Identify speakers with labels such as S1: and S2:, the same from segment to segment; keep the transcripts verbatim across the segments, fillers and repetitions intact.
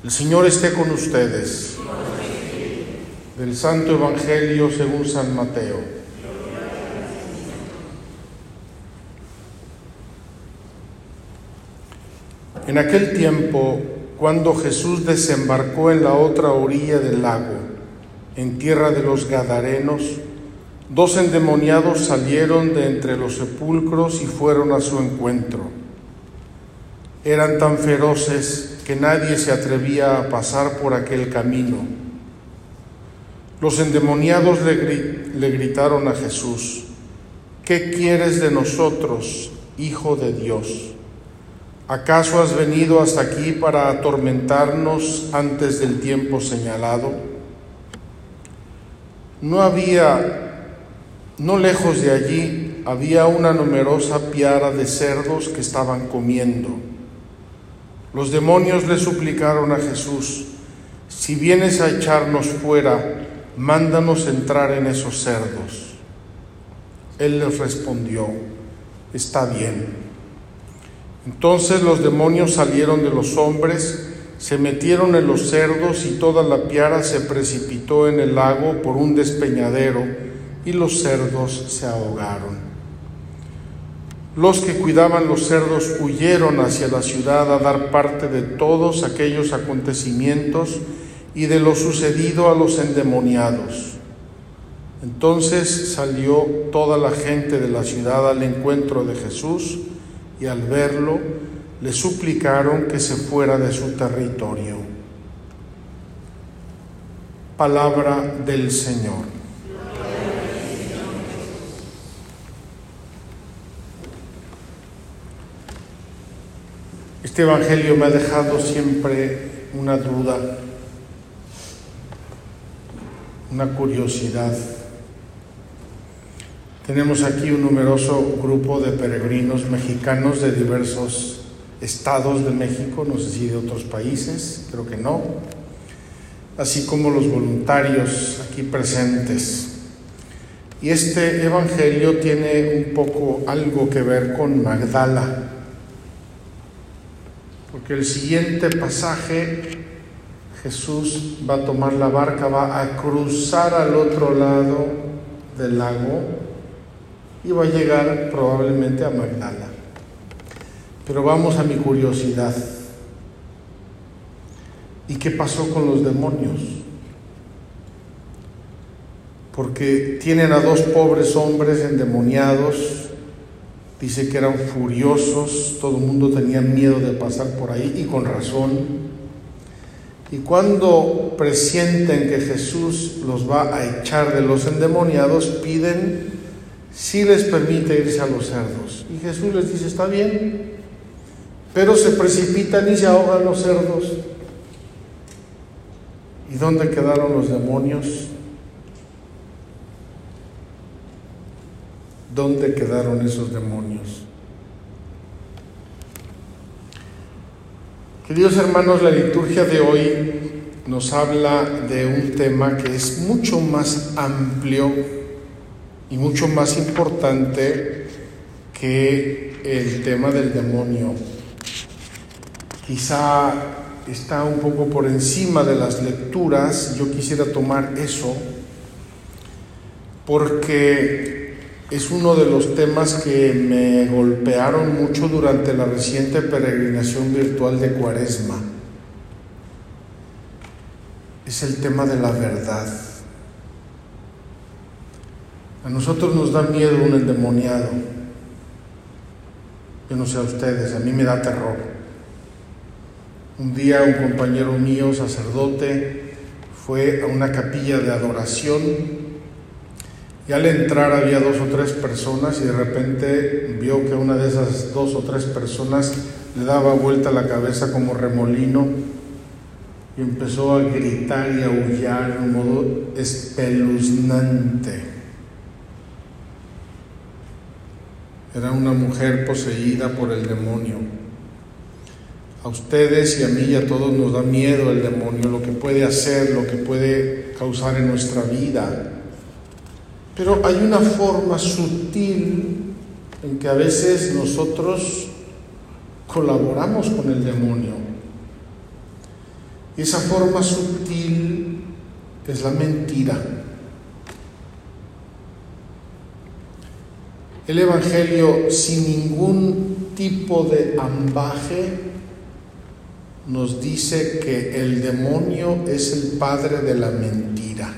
S1: El Señor esté con ustedes. Del Santo Evangelio según San Mateo. En aquel tiempo, cuando Jesús desembarcó en la otra orilla del lago, en tierra de los Gadarenos, dos endemoniados salieron de entre los sepulcros y fueron a su encuentro. Eran tan feroces que nadie se atrevía a pasar por aquel camino. Los endemoniados le, gri- le gritaron a Jesús: ¿qué quieres de nosotros, Hijo de Dios? ¿Acaso has venido hasta aquí para atormentarnos antes del tiempo señalado? No había, no lejos de allí, había una numerosa piara de cerdos que estaban comiendo. Los demonios le suplicaron a Jesús: si vienes a echarnos fuera, mándanos entrar en esos cerdos. Él les respondió: está bien. Entonces los demonios salieron de los hombres, se metieron en los cerdos y toda la piara se precipitó en el lago por un despeñadero y los cerdos se ahogaron. Los que cuidaban los cerdos huyeron hacia la ciudad a dar parte de todos aquellos acontecimientos y de lo sucedido a los endemoniados. Entonces salió toda la gente de la ciudad al encuentro de Jesús y al verlo le suplicaron que se fuera de su territorio. Palabra del Señor. Este Evangelio me ha dejado siempre una duda, una curiosidad. Tenemos aquí un numeroso grupo de peregrinos mexicanos de diversos estados de México, no sé si de otros países, creo que no, así como los voluntarios aquí presentes. Y este Evangelio tiene un poco algo que ver con Magdala, porque el siguiente pasaje, Jesús va a tomar la barca, va a cruzar al otro lado del lago y va a llegar probablemente a Magdala. Pero vamos a mi curiosidad. ¿Y qué pasó con los demonios? Porque tienen a dos pobres hombres endemoniados. Dice que eran furiosos, todo el mundo tenía miedo de pasar por ahí, y con razón. Y cuando presienten que Jesús los va a echar de los endemoniados, piden si les permite irse a los cerdos. Y Jesús les dice: está bien, pero se precipitan y se ahogan los cerdos. ¿Y dónde quedaron los demonios? ¿Dónde quedaron esos demonios? Queridos hermanos, la liturgia de hoy nos habla de un tema que es mucho más amplio y mucho más importante que el tema del demonio. Quizá está un poco por encima de las lecturas. Yo quisiera tomar eso porque es uno de los temas que me golpearon mucho durante la reciente peregrinación virtual de Cuaresma. Es el tema de la verdad. A nosotros nos da miedo un endemoniado. Yo no sé a ustedes, a mí me da terror. Un día un compañero mío, sacerdote, fue a una capilla de adoración. Y al entrar había dos o tres personas y de repente vio que una de esas dos o tres personas le daba vuelta la cabeza como remolino y empezó a gritar y a aullar de un modo espeluznante. Era una mujer poseída por el demonio. A ustedes y a mí y a todos nos da miedo el demonio, lo que puede hacer, lo que puede causar en nuestra vida. Pero hay una forma sutil en que a veces nosotros colaboramos con el demonio. Esa forma sutil es la mentira. El Evangelio, sin ningún tipo de ambaje, nos dice que el demonio es el padre de la mentira.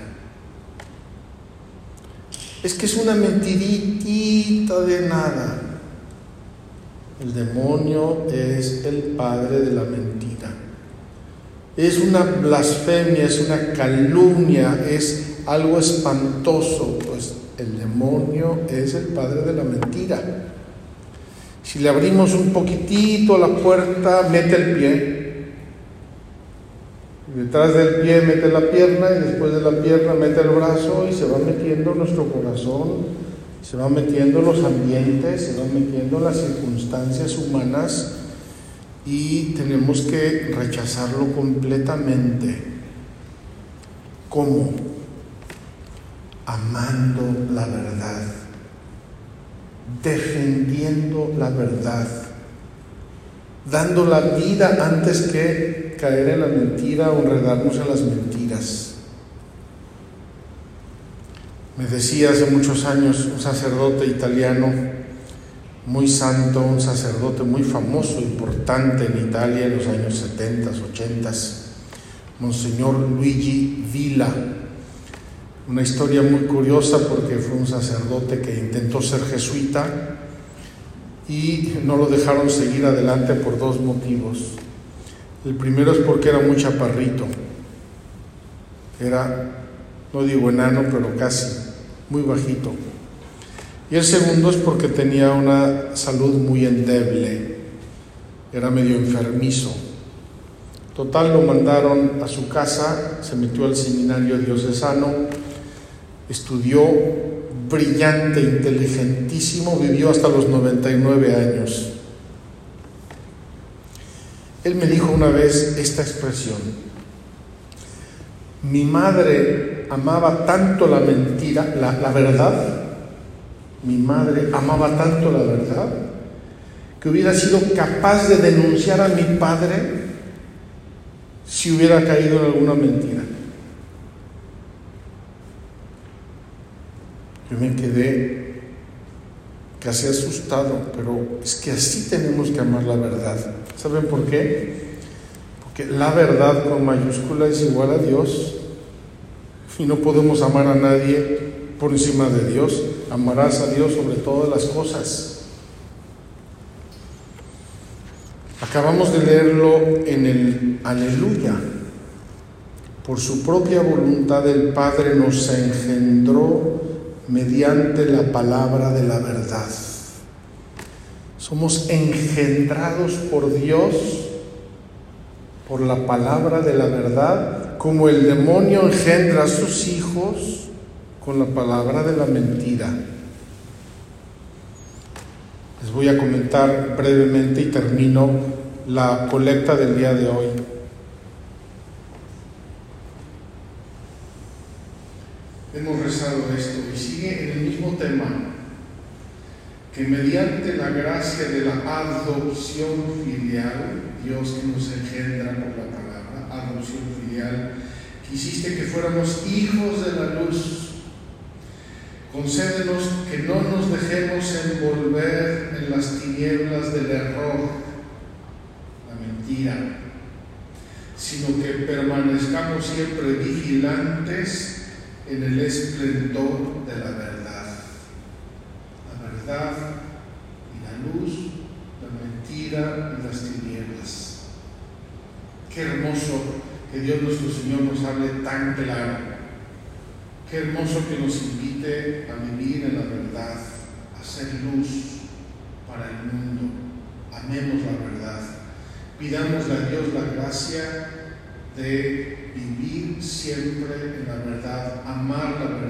S1: Es que es una mentiritita de nada. El demonio es el padre de la mentira. Es una blasfemia, es una calumnia, es algo espantoso, pues el demonio es el padre de la mentira. Si le abrimos un poquitito la puerta, mete el pie. Detrás del pie mete la pierna y después de la pierna mete el brazo y se va metiendo nuestro corazón, se va metiendo los ambientes, se va metiendo las circunstancias humanas y tenemos que rechazarlo completamente. ¿Cómo? Amando la verdad, defendiendo la verdad, dando la vida antes que caer en la mentira o enredarnos en las mentiras. Me decía hace muchos años un sacerdote italiano muy santo, un sacerdote muy famoso, importante en Italia en los años setenta, ochenta, Monseñor Luigi Villa. Una historia muy curiosa porque fue un sacerdote que intentó ser jesuita y no lo dejaron seguir adelante por dos motivos. El primero es porque era muy chaparrito, era, no digo enano, pero casi, muy bajito. Y el segundo es porque tenía una salud muy endeble, era medio enfermizo. Total, lo mandaron a su casa, se metió al seminario diocesano, estudió, brillante, inteligentísimo, vivió hasta los noventa y nueve años. Él me dijo una vez esta expresión: mi madre amaba tanto la mentira, la, la verdad, mi madre amaba tanto la verdad, que hubiera sido capaz de denunciar a mi padre si hubiera caído en alguna mentira. Yo me quedé casi asustado, pero es que así tenemos que amar la verdad. ¿Saben por qué? Porque la verdad con mayúscula es igual a Dios y no podemos amar a nadie por encima de Dios. Amarás a Dios sobre todas las cosas. Acabamos de leerlo en el Aleluya. Por su propia voluntad el Padre nos engendró mediante la palabra de la verdad. Somos engendrados por Dios por la palabra de la verdad, como el demonio engendra a sus hijos con la palabra de la mentira. Les voy a comentar brevemente y termino la colecta del día de hoy. Hemos rezado esto y sigue en el mismo tema, que mediante la gracia de la adopción filial, Dios que nos engendra por la palabra, adopción filial, quisiste que fuéramos hijos de la luz. Concédenos que no nos dejemos envolver en las tinieblas del error, la mentira, sino que permanezcamos siempre vigilantes en el esplendor de la verdad. La verdad y la luz, la mentira y las tinieblas. Qué hermoso que Dios nuestro Señor nos hable tan claro. Qué hermoso que nos invite a vivir en la verdad, a ser luz para el mundo. Amemos la verdad. Pidámosle a Dios la gracia de vivir siempre en la verdad, amar la verdad.